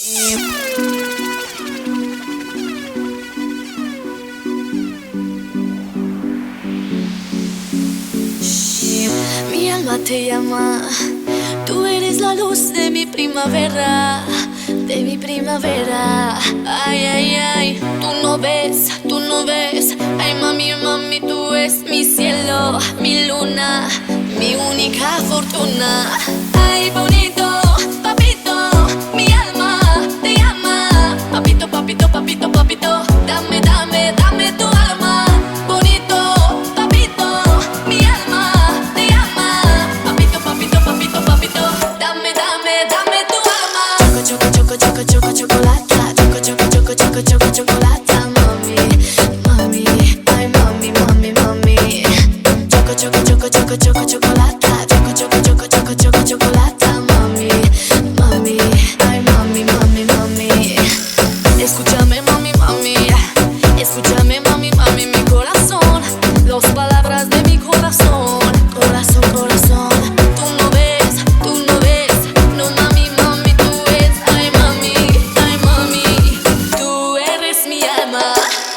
Mi alma te llama, tú eres la luz de mi primavera, de mi primavera. Ay, ay, ay, tú no ves, ay mami, mami, tú eres mi cielo, mi luna, mi única fortuna. Ay, bonito, papito, mi alma te llama, papito, papito, papito, papito, dame, dame, dame tu alma. Bonito, papito, mi alma te llama, papito, papito, papito, papito, dame, dame, dame tu alma. Choco, choco, choco, choco, chocolata, choco, choco, choco, choco, choco, chocolata, mami, mami, ay mami, mami, mami. Choco, choco, choco, choco, choco, chocolata, choco, choco, choco, choco, choco, chocolata, mami, mami, ay mami, mami, mami. Escúchame, mami, mami, escúchame, mami, mami, mi corazón, las palabras de mi corazón, corazón, corazón. Tú no ves, no mami, mami, tú eres, ay mami, tú eres mi alma.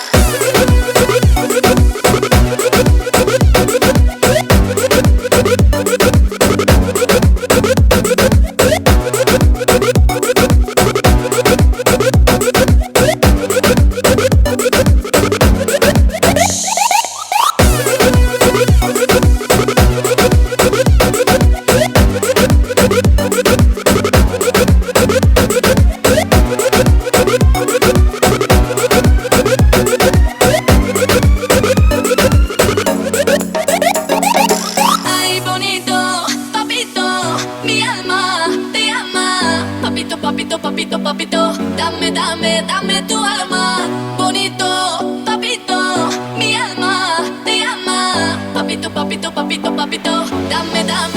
Ay, bonito, papito, mi alma te llama, papito, papito, papito, papito, dame, dame, dame tu alma. Bonito, papito, mi alma te llama, papito, papito, papito, papito, dame, dame.